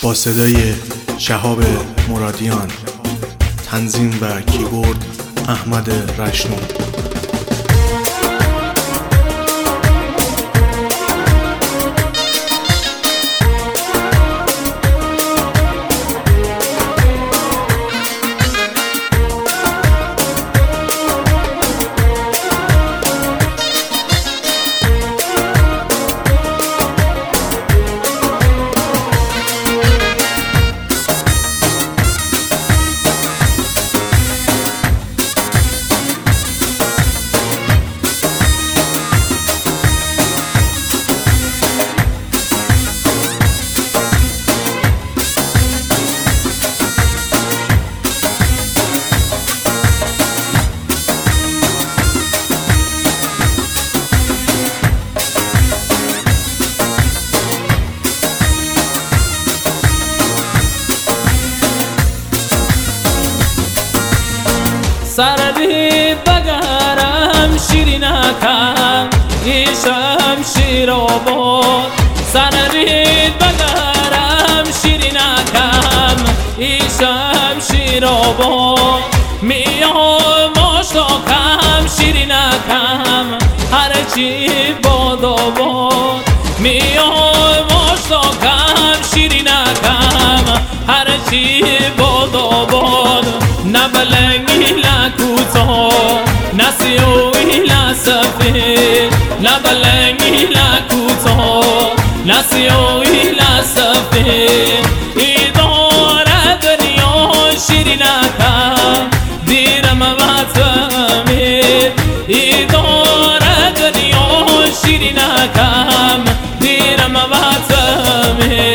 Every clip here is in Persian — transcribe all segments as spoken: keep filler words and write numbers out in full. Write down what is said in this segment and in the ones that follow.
با صدای شهاب مرادیان، تنظیم و کیبورد احمد رشنو. سردی بگرم شیرینکم ایشم شیر آباد، سردی بگرم شیرینکم ایشم شیر آباد، میام مشتاقم شیرینکم هرچی باد آباد، میام مشتاقم شیرینکم هرچی باد آباد، نبلنگی لکوتا نسیوی لسفه، نبلنگی لکوتا نسیوی لسفه، ایداره دنیا شیرینکم دیرم وطمه، ایداره دنیا شیرینکم دیرم وطمه.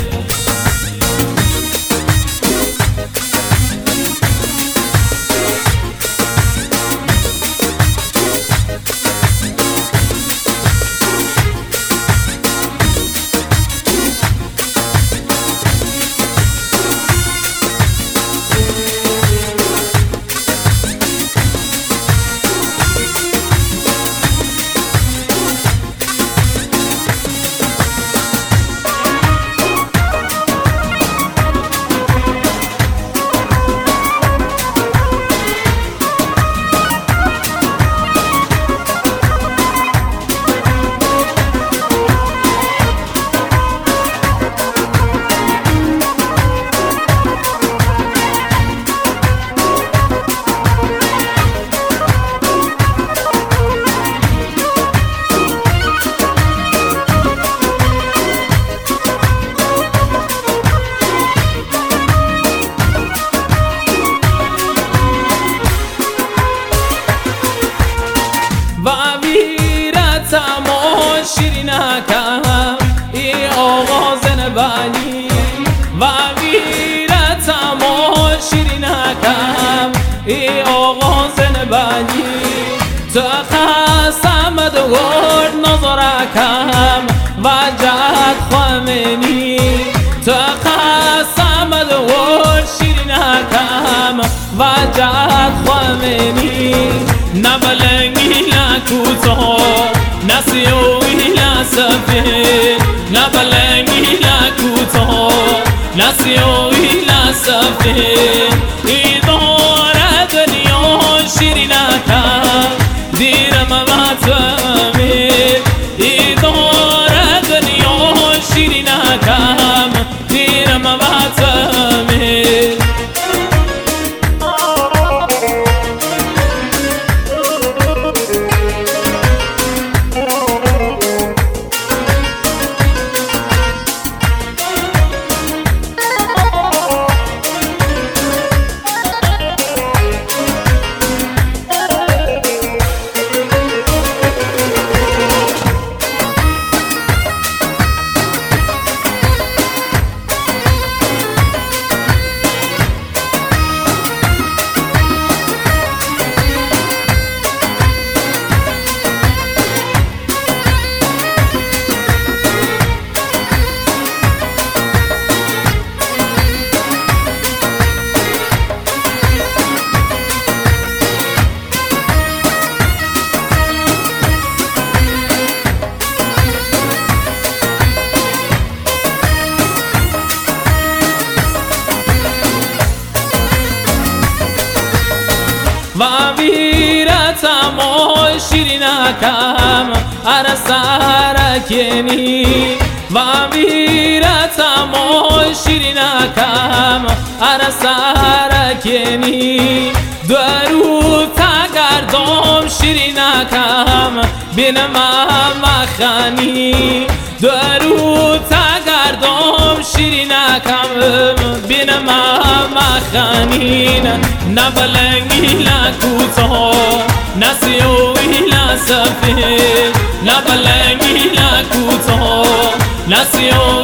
شیرینکم ای آغاز نبانی و ویرتم و شیرینکم ای آغاز نبانی، تو خسم دور نظرکم و جد خمینی، تو خسم دور شیرینکم و جد خمینی، نبلنگی لکوتا نسیوی لسفه، نبلنگی لکوتا نسیوی لسفه، ایداره دنیا شیرینکم دیرم وطمه، ایداره دنیا شیرینکم دیرم وطمه. ویرتم و شیرینکم اره سرکنی و ویرتم و شیرینکم اره سرکنی درو تگردم شیرینکم بینم مخانی درو تگردم شیرینکم بینم مخانین نبلنگی لکوتا نسیوی لسفه نبلنگی لکوتا نسیوی